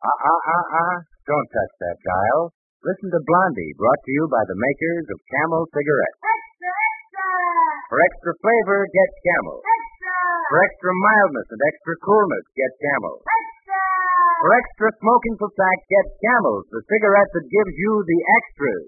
Don't touch that dial. Listen to Blondie, brought to you by the makers of Camel cigarettes. Extra, extra! For extra flavor, get Camel. Extra! For extra mildness and extra coolness, get Camel. Extra! For extra smoking for fact, get Camels, the cigarette that gives you the extras.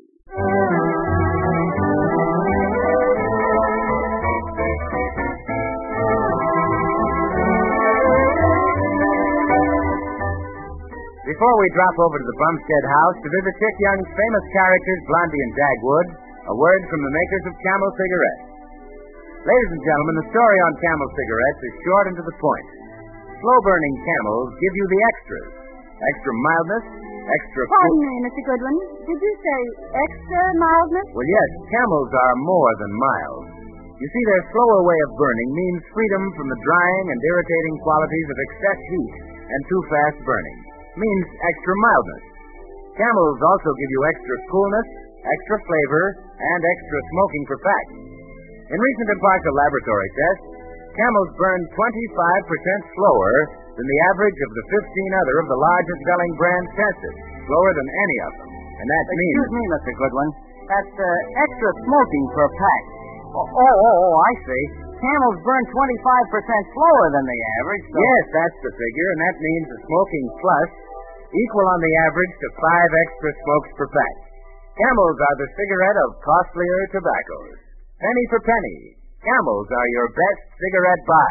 Before we drop over to the Bumstead house to visit Chick Young's famous characters, Blondie and Dagwood, a word from the makers of Camel cigarettes. Ladies and gentlemen, the story on Camel cigarettes is short and to the point. Slow-burning Camels give you the extras. Extra mildness, extra... Pardon me, Mr. Goodwin. Did you say extra mildness? Well, yes, Camels are more than mild. You see, their slower way of burning means freedom from the drying and irritating qualities of excess heat and too fast burning. Means extra mildness. Camels also give you extra coolness, extra flavor, and extra smoking for fact. In recent impartial laboratory tests, Camels burn 25% slower than the average of the 15 other of the largest selling brands tested. Slower than any of them. And that means... Excuse me, Mr. Goodwin. That's extra smoking per pack. Oh, I see. Camels burn 25% slower than the average. So... Yes, that's the figure, and that means the smoking plus equal on the average to 5 extra smokes per pack. Camels are the cigarette of costlier tobaccos. Penny for penny, Camels are your best cigarette buy.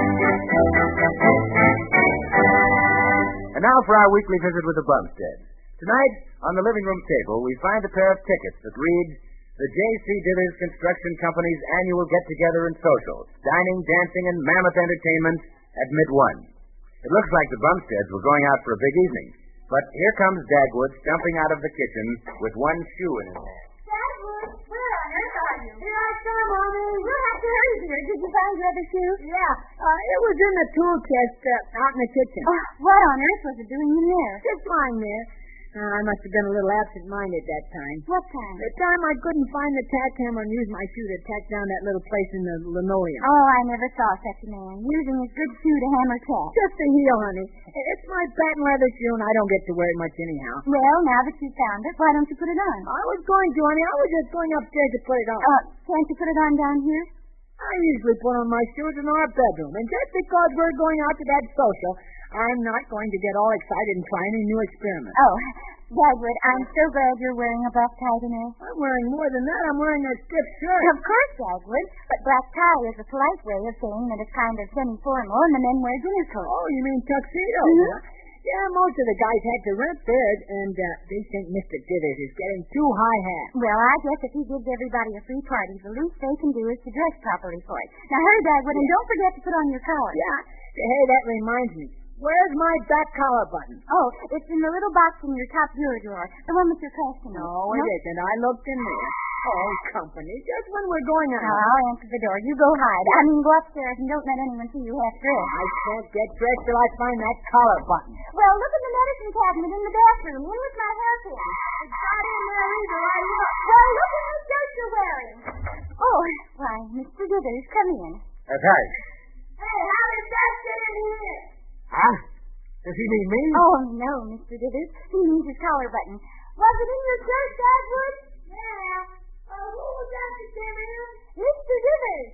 And now for our weekly visit with the Bumsteads. Tonight, on the living room table, we find a pair of tickets that read, the J.C. Dithers Construction Company's annual get-together and social, dining, dancing, and mammoth entertainment at mid-1. It looks like the Bumsteads were going out for a big evening. But here comes Dagwood stumping out of the kitchen with one shoe in his hand. Dagwood, where on earth are you? Here I come, Mommy. We'll have to hurry, dear. Did you find your other shoe? Yeah, it was in the tool chest out in the kitchen. What on earth was it doing in there? Just lying there. I must have been a little absent-minded that time. What time? The time I couldn't find the tack hammer and use my shoe to tack down that little place in the linoleum. Oh, I never saw such a man. Using his good shoe to hammer tack. Just a heel, honey. It's my patent leather shoe, and I don't get to wear it much anyhow. Well, now that you found it, why don't you put it on? I was going to, honey. I was just going upstairs to put it on. Can't you put it on down here? I usually put on my shoes in our bedroom, and just because we're going out to that social, I'm not going to get all excited and try any new experiment. Oh, Dagwood, I'm so glad you're wearing a black tie tonight. I'm wearing more than that. I'm wearing a stiff shirt. Of course, Dagwood, but black tie is a polite way of saying that it's kind of semi-formal and the men wear dinner coats. Oh, you mean tuxedo? Mm-hmm. Huh? Yeah, most of the guys had to rent theirs, and they think Mr. Dithers is getting too high hat. Well, I guess if he gives everybody a free party, the least they can do is to dress properly for it. Now, hurry, Dagwood, and don't forget to put on your collar. Yeah. Hey, that reminds me. Where's my back collar button? Oh, it's in the little box in your top bureau drawer, the one with your question. No, it isn't. I looked in there. Oh, company, just when we're going out. I'll answer the door. You go hide. I mean, go upstairs and don't let anyone see you half dressed. I can't get dressed till I find that collar button. Well, look in the medicine cabinet in the bathroom. In with my hairpin. It's not in there either. Well, look at the shirt you're wearing. Oh, why, Mr. Dithers, come in. Thanks. Hey, how did that get in here? Huh? Does he mean me? Oh, no, Mr. Dithers. He means his collar button. Was it in your shirt, Dagwood? Yeah. Who was that that came in? Mr. Dithers.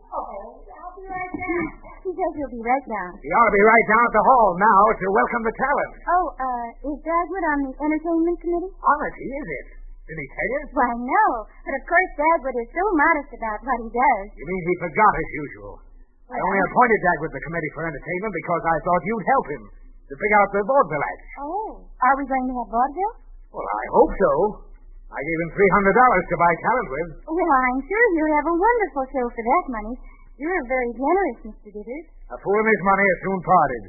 Oh, I'll be right down. He says he'll be right down. He ought to be right down at the hall now to welcome the talent. Oh, is Dagwood on the entertainment committee? Honestly, is it? Did he tell you? Why, no. But of course, Dagwood is so modest about what he does. You mean he forgot as usual? I only appointed Dagwood the committee for entertainment because I thought you'd help him to figure out the vaudeville act. Oh. Are we going to have vaudeville? Well, I hope so. I gave him $300 to buy talent with. Well, I'm sure you'll have a wonderful show for that money. You're very generous, Mr. Dithers. A fool and his money are soon parted.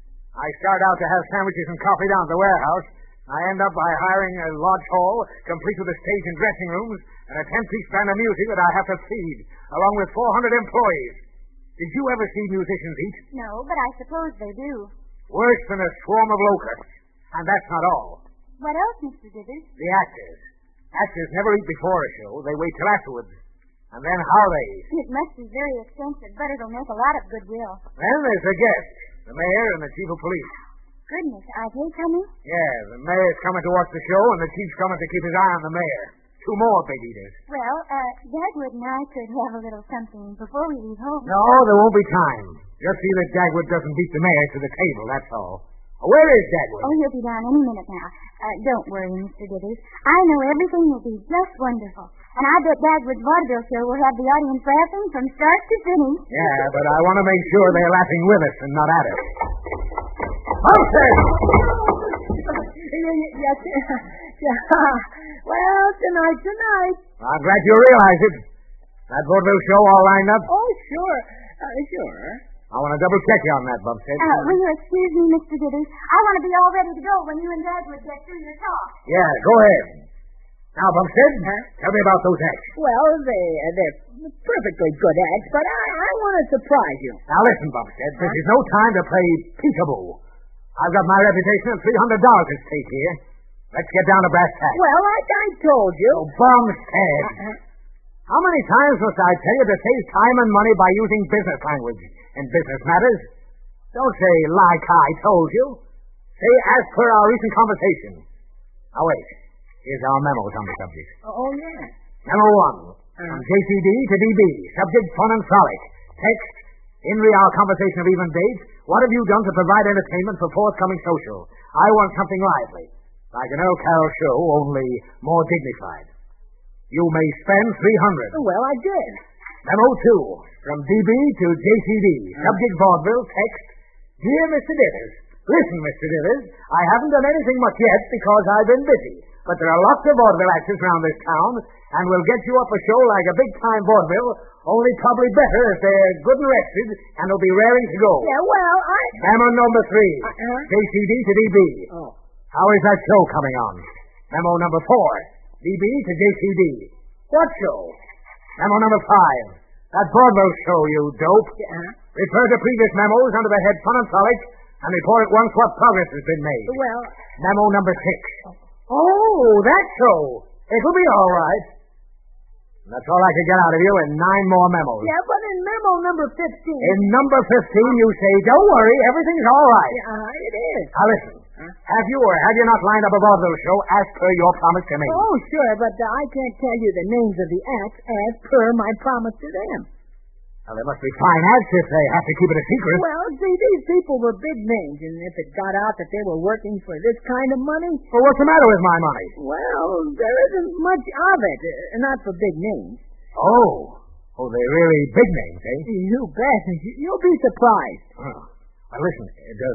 I start out to have sandwiches and coffee down at the warehouse. I end up by hiring a lodge hall, complete with a stage and dressing rooms, and a 10-piece band of music that I have to feed, along with 400 employees. Did you ever see musicians eat? No, but I suppose they do. Worse than a swarm of locusts. And that's not all. What else, Mr. Dithers? The actors. Actors never eat before a show. They wait till afterwards. And then how they eat. It must be very expensive, but it'll make a lot of goodwill. Then there's the guest, the mayor and the chief of police. Goodness, are they coming? Yeah, the mayor's coming to watch the show, and the chief's coming to keep his eye on the mayor. 2 more big eaters. Well, Dagwood and I could have a little something before we leave home. No, there won't be time. Just see that Dagwood doesn't beat the mayor to the table, that's all. Where is Dagwood? Oh, he'll be down any minute now. Don't worry, Mr. Dithers. I know everything will be just wonderful. And I bet Dagwood's vaudeville show will have the audience laughing from start to finish. Yeah, but I want to make sure they're laughing with us and not at us. Bumstead! Yes, well, tonight. I'm glad you realize it. That vaudeville show all lined up? Oh, sure. Sure. I want to double-check you on that, Bumstead. Will you excuse me, Mr. Dithers? I want to be all ready to go when you and Dagwood get through your talk. Yeah, go ahead. Now, Bumstead, tell me about those acts. Well, they're perfectly good acts, but I want to surprise you. Now, listen, Bumstead, this is no time to play peekaboo. I've got my reputation and $300 at stake here. Let's get down to brass tacks. Well, I told you. Oh, Bumstead. How many times must I tell you to save time and money by using business language in business matters? Don't say, like I told you. Say, as per our recent conversation. Now, wait. Here's our memos on the subject. Oh, yeah. Memo 1. From JCD to DB. Subject, fun and frolic. Text, in our conversation of even dates, what have you done to provide entertainment for forthcoming social? I want something lively. Like an Earl Carroll show, only more dignified. You may spend $300. Well, I did. Memo 2. From DB to JCD. Subject, vaudeville. Text, dear Mr. Dithers. Listen, Mr. Dithers, I haven't done anything much yet because I've been busy. But there are lots of vaudeville actors around this town, and we'll get you up a show like a big-time vaudeville, only probably better if they're good and rested, and they'll be raring to go. Yeah, well, Memo number 3. JCD to DB. Oh. How is that show coming on? Memo number 4. DB to JCD. What show? Memo number 5. That vaudeville show, you dope. Refer to previous memos under the head Fun and Frolic, and report at once what progress has been made. Well, Memo number 6. Oh, that show. It'll be all right. That's all I could get out of you in 9 more memos. yeah, but in memo number 15. In number 15, you say, don't worry, everything's all right. It is. Now listen, have you or have you not lined up a vaudeville show as per your promise to me? Oh, sure, but I can't tell you the names of the acts as per my promise to them. Well, they must be fine acts if they have to keep it a secret. Well, see, these people were big names, and if it got out that they were working for this kind of money... Well, what's the matter with my money? Well, there isn't much of it, not for big names. Oh, they're really big names, eh? You bet. You'll be surprised. Oh. Well, listen,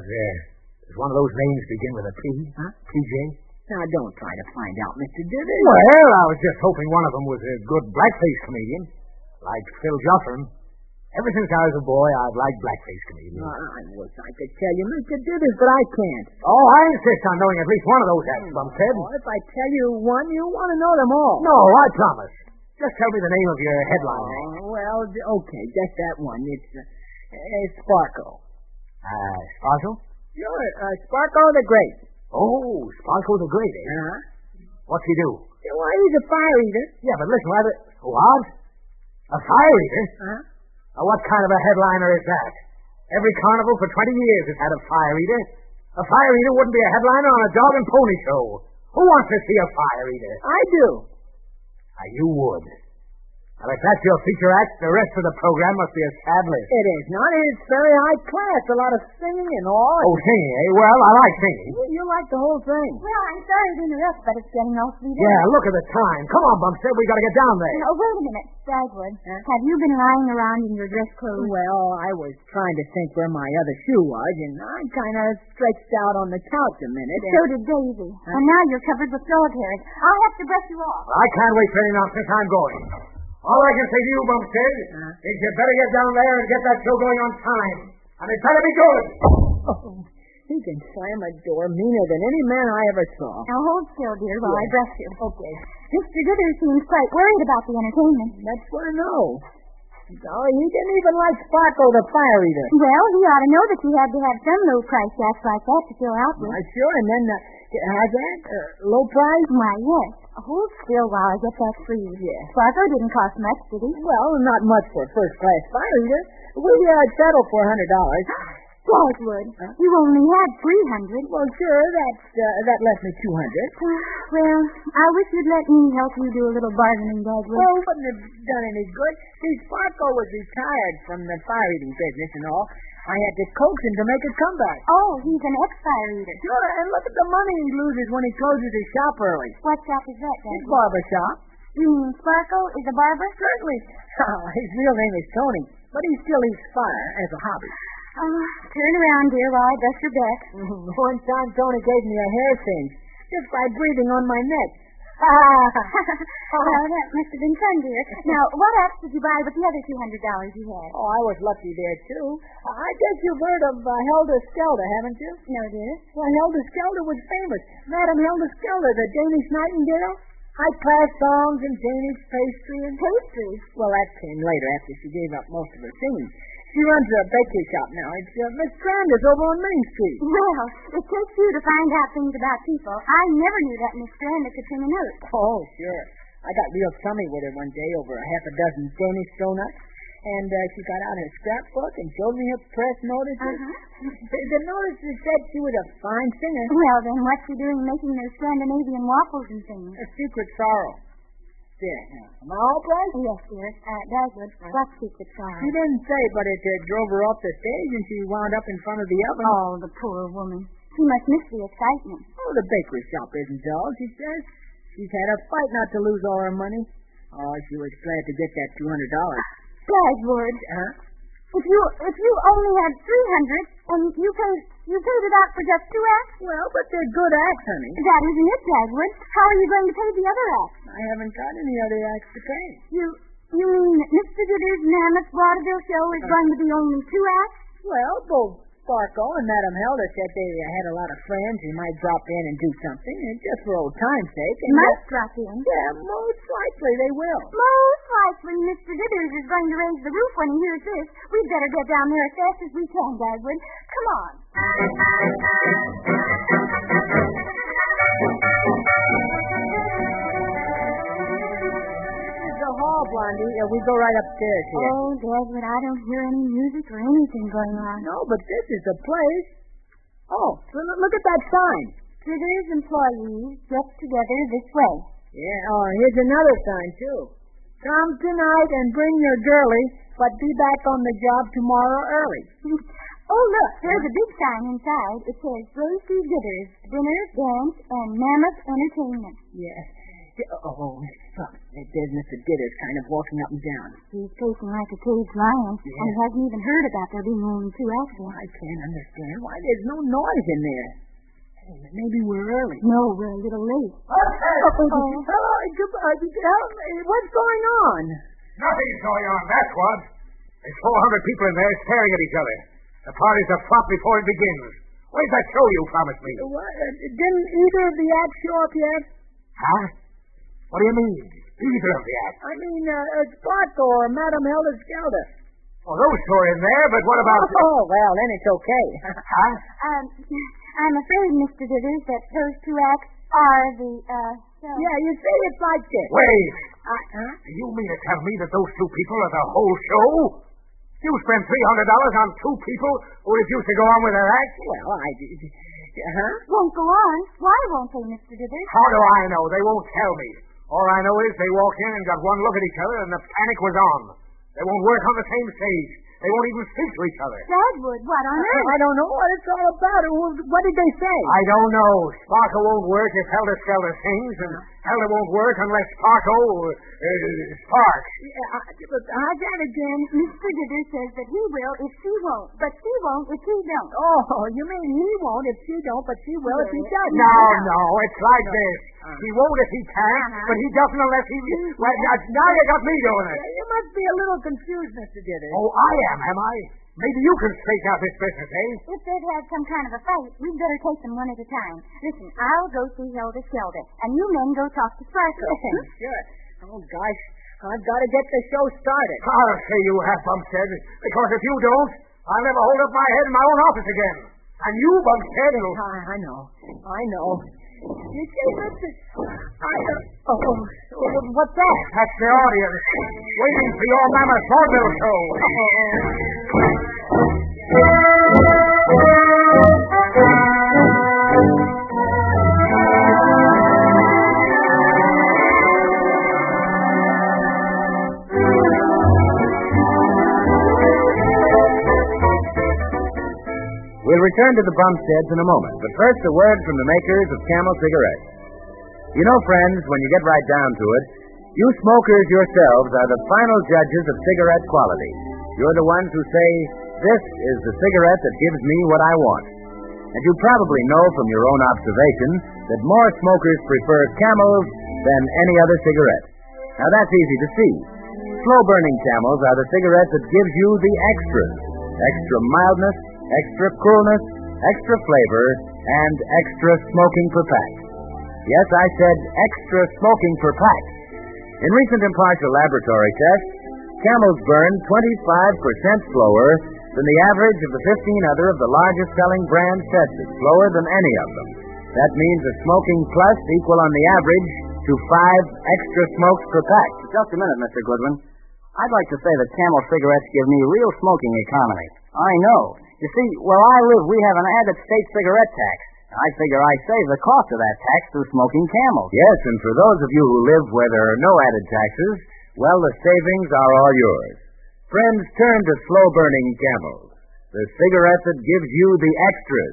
does one of those names begin with a P? PJ? Now, don't try to find out, Mr. Dithers. Well, I was just hoping one of them was a good blackface comedian, like Phil Joffrin. Ever since I was a boy, I've liked blackface comedians. I wish I could tell you, Mr. Dithers, but I can't. Oh, I insist on knowing at least one of those acts, Bumstead. Oh, if I tell you one, you want to know them all. No, I promise. Just tell me the name of your headline. Well, okay, just that one. It's Sparko. Sparko? Sure, Sparko the Great. Oh, Sparko the Great, eh? What's he do? Well, he's a fire eater. Yeah, but listen, what? A fire eater? What kind of a headliner is that? Every carnival for 20 years has had a fire eater. A fire eater wouldn't be a headliner on a dog and pony show. Who wants to see a fire eater? I do. You would. Well, if that's your feature act, the rest of the program must be a sad list. It is not. It's very high class. A lot of singing and all. Oh, singing, eh? Well, I like singing. You like the whole thing. Well, I'm sorry to interrupt, but it's getting awfully late. Yeah, look at the time. Come on, Bumstead. We got to get down there. Oh, wait a minute, Dagwood. Have you been lying around in your dress clothes? Well, I was trying to think where my other shoe was, and I kind of stretched out on the couch a minute. So did Daisy. And now you're covered with dog hairs. I'll have to brush you off. I can't wait for any nonsense. I'm going. All I can say to you, Bumstead, is you better get down there and get that show going on time. And it better be good. Oh, he can slam a door meaner than any man I ever saw. Now hold still, dear, while I brush you. Okay. Mr. Dithers seems quite worried about the entertainment. That's what I know. Oh, he didn't even like Sparko the fire eater. Well, he ought to know that you had to have some low-price acts like that to fill out with. Sure, and then, has that? Low price? Why, yes. Hold still while I get that for you. Yeah. Sparko didn't cost much, did he? Well, not much for a first-class fire eater. We settled for $100. Dagwood, you only had 300. Well, sure, that left me 200. Well, I wish you'd let me help you do a little bargaining, Dagwood. Well, it wouldn't have done any good. See, Sparko was retired from the fire eating business and all. I had to coax him to make a comeback. Oh, he's an ex-fire eater. Sure, and look at the money he loses when he closes his shop early. What shop is that, His Dagwood? barber shop. You mean Sparko is a barber? Certainly. His real name is Tony, but he still eats fire as a hobby. Turn around, dear, while I dust your back. One time Tony gave me a hair singe just by breathing on my neck. Well, that must have been fun, dear. Now, what else did you buy with the other $200 you had? Oh, I was lucky there, too. I guess you've heard of Helda Skelder, haven't you? No, dear. Well, Helda Skelder was famous. Madame Helda Skelder, the Danish Nightingale. High-class songs and Danish pastry and Pastries? Well, that came later after she gave up most of her singing. She runs a bakery shop now. It's Miss Strandis over on Main Street. Well, it takes you to find out things about people. I never knew that Miss Stranda could sing a note. Oh, sure. I got real chummy with her one day over half a dozen Danish donuts. And she got out her scrapbook and showed me her press notices. The notices said she was a fine singer. Well, then what's she doing making those Scandinavian waffles and things? A secret sorrow. There, now. Am I all right? Yes, dear. Dagwood, what's secret sorrow? She didn't say, but it drove her off the stage and she wound up in front of the oven. Oh, the poor woman. She must miss the excitement. Oh, the bakery shop isn't dull, she says. She's had a fight not to lose all her money. Oh, she was glad to get that $200. Dagwood. If you only had 300 and you paid it out for just 2 acts? Well, but they're good acts, honey. That isn't it, Dagwood. How are you going to pay the other acts? I haven't got any other acts to pay. You mean that Mr. Dithers' Mammoth Vaudeville show is going to be only 2 acts? Well, both Sparko and Madame Helda said they had a lot of friends who might drop in and do something, and just for old time's sake. And Might drop in? Yeah, most likely they will. Most likely Mr. Dithers is going to raise the roof when he hears this. We'd better get down there as fast as we can, Dagwood. Come on. Hall, Blondie. We go right upstairs here. Oh, Dagwood, I don't hear any music or anything going on. No, but this is the place. Oh, look at that sign. Dithers employees get together this way. Yeah, here's another sign, too. Come tonight and bring your girlie, but be back on the job tomorrow early. Oh, look, there's a big sign inside. It says Gracie Dithers, dinner, dance, and mammoth entertainment. Yeah. Oh, look, there's Mr. Dithers kind of walking up and down. He's pacing like a caged lion, and he hasn't even heard about there being only 2 acts. I can't understand why there's no noise in there. Hey, maybe we're early. No, we're a little late. What's going on? Nothing's going on, that's what. There's 400 people in there staring at each other. The party's a flop before it begins. Where's that show you promised me? What? Didn't either of the acts show up yet? Huh? What do you mean? Either of the acts? I mean, Sparko or Madame Helda Skelder. Oh, those two are in there, but what about... Oh, well, then it's okay. Huh? I'm afraid, Mr. Dithers, that those 2 acts are the, show. Yeah, you see, it's like this. Wait! Do you mean to tell me that those 2 people are the whole show? You spent $300 on 2 people who refused to go on with their act? Well, Won't go on. Why won't they, Mr. Dithers? How do I know? They won't tell me. All I know is they walked in and got one look at each other and the panic was on. They won't work on the same stage. They won't even speak to each other. Dagwood, what on earth? I don't know what it's all about. What did they say? I don't know. Sparko won't work if Helda Skelder sings, and Helda won't work unless Sparko sparks. How's that again? Mr. Dithers says that he will if she won't, but she won't if he don't. Oh, you mean he won't if she don't, but she will if he does. No, it's like this. He won't if he can, but he doesn't unless he... Well, now you got me doing it. You must be a little confused, Mr. Dithers. Oh, I am I? Maybe you can straighten out this business, eh? If they've had some kind of a fight, we'd better take them one at a time. Listen, I'll go see Helda Skelder, and you men go talk to Sparko. Sure. Oh, gosh. I've got to get the show started. I'll say you have, Bumstead, because if you don't, I'll never hold up my head in my own office again. And you, Bumstead, will... I know. You see, Richard? What's that? That's the audience, waiting for your Mammoth Vaudeville show. return to the Bumsteads in a moment, but first a word from the makers of Camel cigarettes. You know, friends, when you get right down to it, you smokers yourselves are the final judges of cigarette quality. You're the ones who say, this is the cigarette that gives me what I want. And you probably know from your own observation that more smokers prefer Camels than any other cigarette. Now, that's easy to see. Slow-burning Camels are the cigarettes that gives you the extras. Extra mildness, extra coolness, extra flavor, and extra smoking per pack. Yes, I said extra smoking per pack. In recent impartial laboratory tests, Camels burn 25% slower than the average of the 15 other of the largest selling brands tested, slower than any of them. That means a smoking plus equal on the average to 5 extra smokes per pack. Just a minute, Mr. Goodwin. I'd like to say that Camel cigarettes give me real smoking economy. I know. You see, where I live, we have an added state cigarette tax. I figure I save the cost of that tax through smoking Camels. Yes, and for those of you who live where there are no added taxes, well, the savings are all yours. Friends, turn to slow-burning Camels, the cigarette that gives you the extras.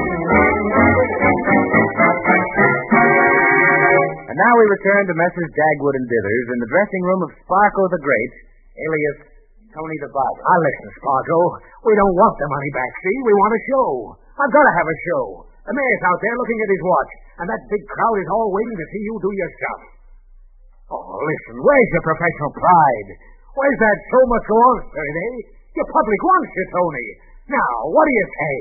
And now we return to Messrs. Dagwood and Dithers in the dressing room of Sparko the Great, alias Tony the Barber. Listen, Sparko. We don't want the money back, see? We want a show. I've got to have a show. The mayor's out there looking at his watch, and that big crowd is all waiting to see you do your stuff. Oh, listen, where's your professional pride? Where's that show must go on spirit, eh? Your public wants you, Tony. Now, what do you say?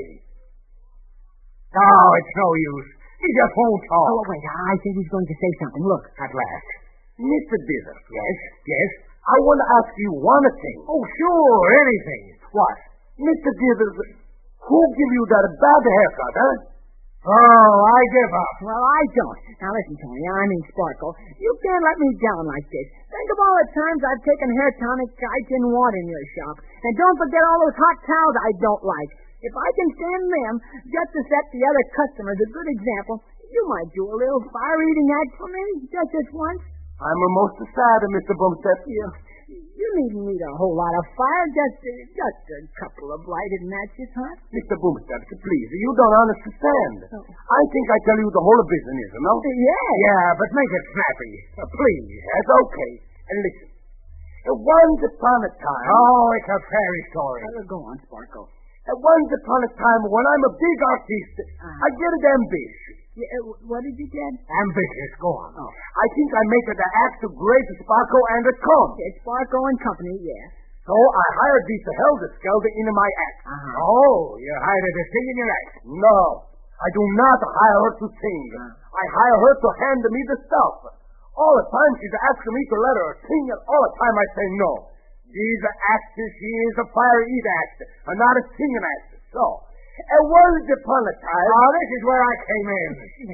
Oh, it's no use. He just won't talk. Oh, wait, I think he's going to say something. Look. At last. Mr. Dithers. Yes. I want to ask you one thing. Oh, sure, anything. What? Mr. Dithers, who give you that bad haircut, huh? Oh, I give up. Well, I don't. Now, listen, Tony, Sparko, you can't let me down like this. Think of all the times I've taken hair tonic I didn't want in your shop. And don't forget all those hot towels I don't like. If I can stand them just to set the other customers a good example, you might do a little fire-eating act for me, just this once. I'm most sad, Mr. Bumstead. You needn't need a whole lot of fire, just a couple of lighted matches, huh? Mr. Bumstead, please, you don't understand. Oh. I think I tell you the whole business, you know? Yes. Yeah, but make it snappy. Please, that's okay. And listen, once upon a time... Oh, it's a fairy story. Go on, Sparko. Once upon a time, when I'm a big artist, I get it ambitious. Yeah, what did you get? Ambitious, go on. Oh. I think I make it the act to great Sparko and a Comb. It's Sparko and Company, yeah. So I hired these Helderskelder into my act. Oh, you hired her to sing in your act? No, I do not hire her to sing. I hire her to hand me the stuff. All the time she's asking me to let her sing, and all the time I say no. She's an actress, she is a fire-eat act, and not a singing act. So, once upon a time... Oh, this is where I came in.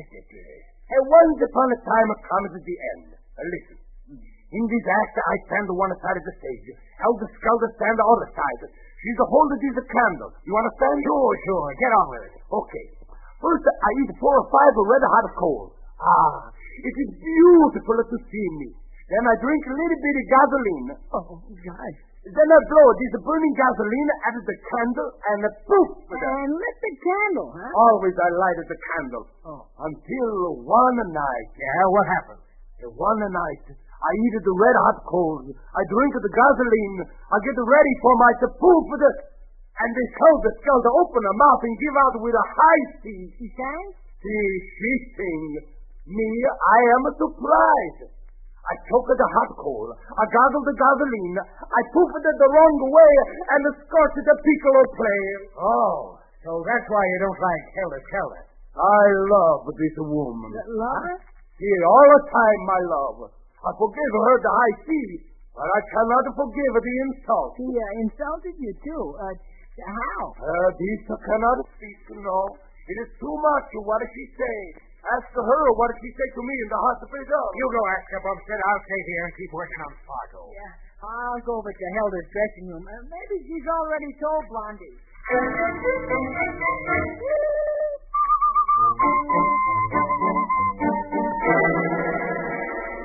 Once upon a time comes at the end. Listen, in this act I stand on one side of the stage. Helderskelder stand on the other side. She's a holder these a candle. You understand? Sure. Get on with it. Okay. First, I eat 4 or 5 red-hot coals. It is beautiful to see me. Then I drink a little bit of gasoline. Oh, God. Then I blow this burning gasoline at the candle and poof! And lit the candle, huh? Always I lighted the candle. Until one night. Yeah, what happened? One night, I eat the red-hot coals. I drink the gasoline. I get ready for my poof! And this Helderskelder open her mouth and give out with a high C. She sang? She sing. Me, I am surprised. I choked the hot coal. I gargled the gasoline. I poofed it the wrong way and scorched the piccolo play. Oh, so that's why you don't like Helderskelder. I love this woman. Love her? Yeah, all the time, my love. I forgive her the high C, but I cannot forgive the insult. She insulted you, too. How? This cannot speak, no. It is too much. What does she say? Ask her what did she say to me in the hospital. You go ask her, Bumstead. I'll stay here and keep working on Sparko. Yeah, I'll go over to Helder's dressing room. Maybe she's already told Blondie. My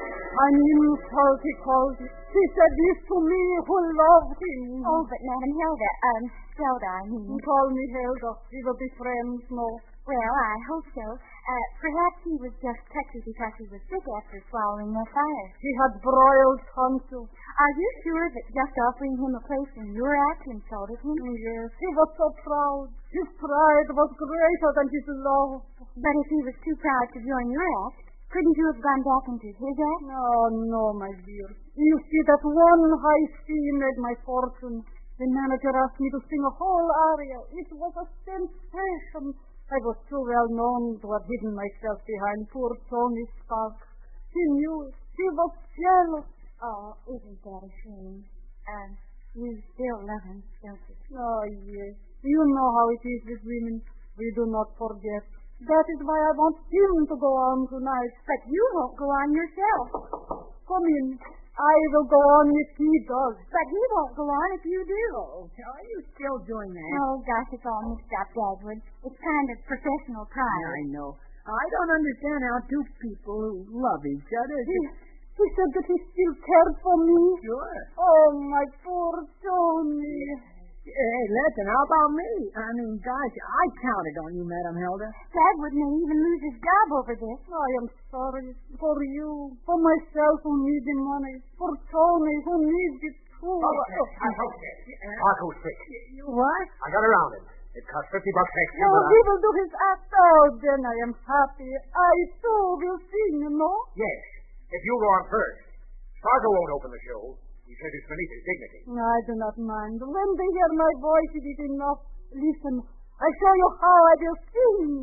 An insult, he called it. He said this to me who loved him. Oh, but Madam Hilda, I mean. Call me Hilda. We will be friends, no? Well, I hope so. Perhaps he was just touchy because he was sick after swallowing the fire. He had broiled tonsils. Are you sure that just offering him a place in your act insulted him? Yes, he was so proud. His pride was greater than his love. But if he was too proud to join your act, couldn't you have gone back into his act? Oh, no, my dear. You see, that one high scene made my fortune. The manager asked me to sing a whole aria. It was a sensation. I was too well known to have hidden myself behind poor Tony Stark. He knew it. He was jealous. Oh, isn't that a shame? You still love him, don't you? Oh, yes. You know how it is with women. We do not forget. That is why I want him to go on tonight. But you won't go on yourself. Come in. I will go on if he does. But he won't go on if you do. Oh, are you still doing that? Oh, gosh, it's all mixed up, Dagwood. It's kind of professional pride. I know. I don't understand how two people who love each other... He said that he still cared for me. Sure. Oh, my poor Tony. Hey, listen, how about me? I mean, gosh, I counted on you, Madam Hilda. Dagwood may even lose his job over this. I am sorry. For you, for myself who need the money, for Tony who needs it too. I'm okay. Sparkle's sick. What? I got around him. It cost $50 extra. No, he will do his act. Oh, then I am happy. I too will sing, you know? Yes, if you go on first. Sparkle won't open the show. He said it's beneath his dignity. I do not mind. When they hear my voice, it is enough. Listen, I show you how I will sing.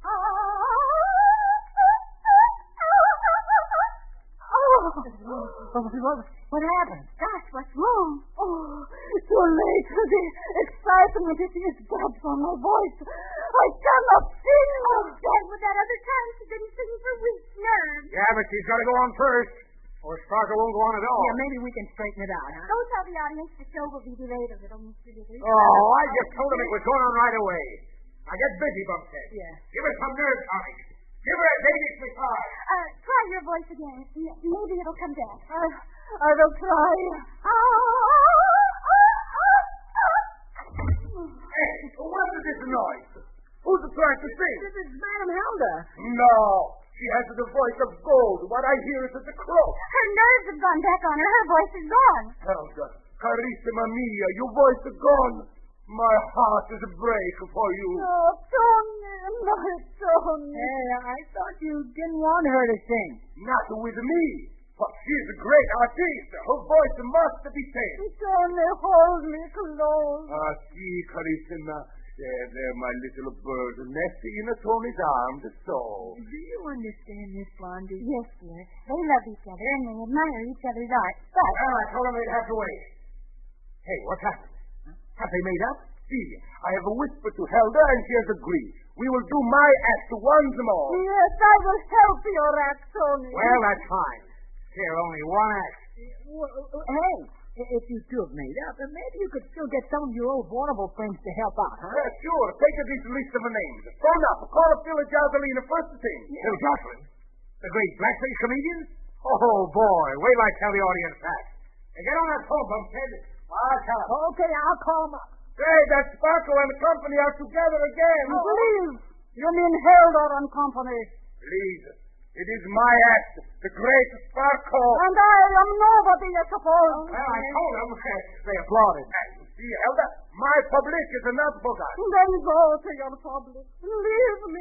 What happened? Gosh, what's wrong? Oh, too late. The excitement is bad for my voice. I cannot sing. Oh, Dagwood, that other time she didn't sing for weeks. Nerves. Yeah, but she's got to go on first. Or Sparkle won't go on at all. Yeah, maybe we can straighten it out, huh? Go tell the audience the show will be delayed a little, Mr. Dithers. Oh, I just told him it was going on right away. Now get busy, Bumphead. Yeah. Give her some nerve tonic. Give her a Danish massage. Try your voice again. Maybe it'll come back. I will try. Hey, what is this noise? Who's trying to sing? This is Madam Hilda. No. She has the voice of gold. What I hear is a croak. Her nerves have gone back on her. Her voice is gone. Helga, carissima mia, your voice is gone. My heart is a break for you. Oh, Tony, my Tony. Hey, I thought you didn't want her to sing. Not with me. But she's a great artiste. Her voice must be saved. Tony, hold me close. See, carissima. There, my little bird, nesting in a Tony's arms, so. Do you understand this, Blondie? Yes, dear. They love each other and they admire each other's art. But... Well, I told them they'd have to wait. Hey, what's happened? Have they made up? See, I have whispered to Helga and she has agreed. We will do my act once more. Yes, I will help your act, Tony. Well, that's fine. Share only one act. Hey, if you two have made up, then maybe you could still get some of your old vulnerable friends to help out, huh? Yeah, sure. Take a decent list of the names. Phone up. Call up Phil Jocelyn first thing. Yeah. Phil Jocelyn? The great blackface comedian? Oh, boy. Wait till I tell the audience that. Hey, get on that phone, Bumphead. I'll tell him. Okay, I'll call him up. Hey, that Sparkle and the company are together again. Please. You mean Hilda and company. Please. It is my act, the great Sparkle. And I am nobody, I suppose. Well, I told them. They applauded. See, Helga, my public is enough for that. Then go to your public. Leave me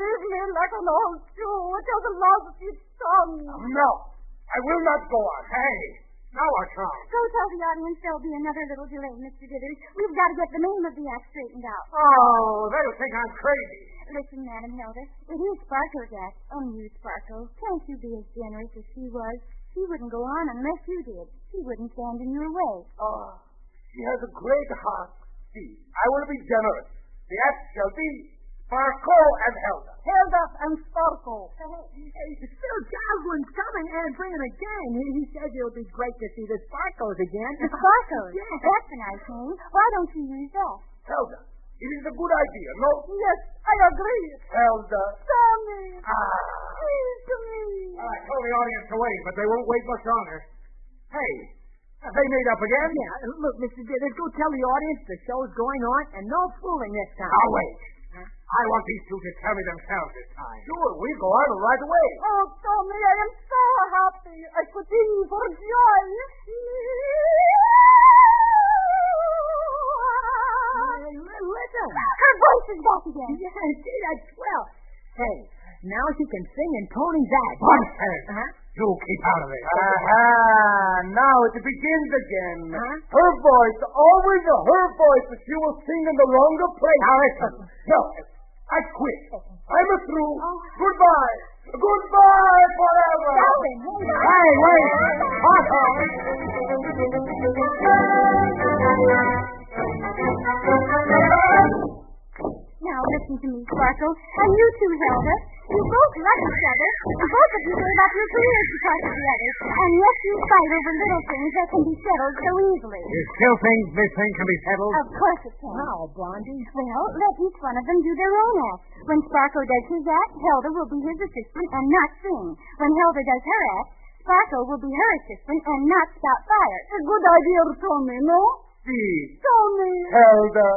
like an old Jew which has lost its son. No, I will not go on. Hey, now what's wrong? Go tell the audience there'll be another little delay, Mr. Dithers. We've got to get the name of the act straightened out. Oh, they'll think I'm crazy. Listen, Madam Hilda, it is Sparkle's act. You, Sparkle, can't you be as generous as she was? She wouldn't go on unless you did. She wouldn't stand in your way. Oh, she has a great heart. See, I will be generous. The act shall be Sparkle and Helga. Hilda and Sparkle. Hey, Phil Jocelyn's coming and bringing a gang. He says it'll be great to see the Sparkles again. The Sparkles? Yeah. That's a nice name. Why don't you use that? Helga, it is a good idea, no? Yes, I agree. Helga. Tony. Ah. Please to me. I told the audience to wait, but they won't wait much longer. Hey, have they made up again? Yeah, look, Mr. Dithers, go tell the audience the show's going on, and no fooling this time. Now, wait. I want these two to tell me themselves this time. Sure, we'll go on right away. Oh, Tommy, I am so happy. I could sing for joy. Listen. Her voice is back again. Yeah, see, that's swell. Hey, now she can sing in Tony's act. Bunsen, you keep out of it. Now it begins again. Her voice, always her voice, that she will sing in the wronger place. Now listen. No, I quit. I'm through. Goodbye. Goodbye forever. Calvin, Hey, wait. Otto. Now listen to me, Sparkle, and you too, Zelda. You both love each other, and both of you gave up your careers because of the others, and yet you fight over little things that can be settled so easily. There's still things this thing can be settled. Of course it can. How, Blondie? Well, let each one of them do their own act. When Sparkle does his act, Hilda will be his assistant and not sing. When Hilda does her act, Sparkle will be her assistant and not stop fire. A good idea, Tommy, no? See, Tommy. Hilda.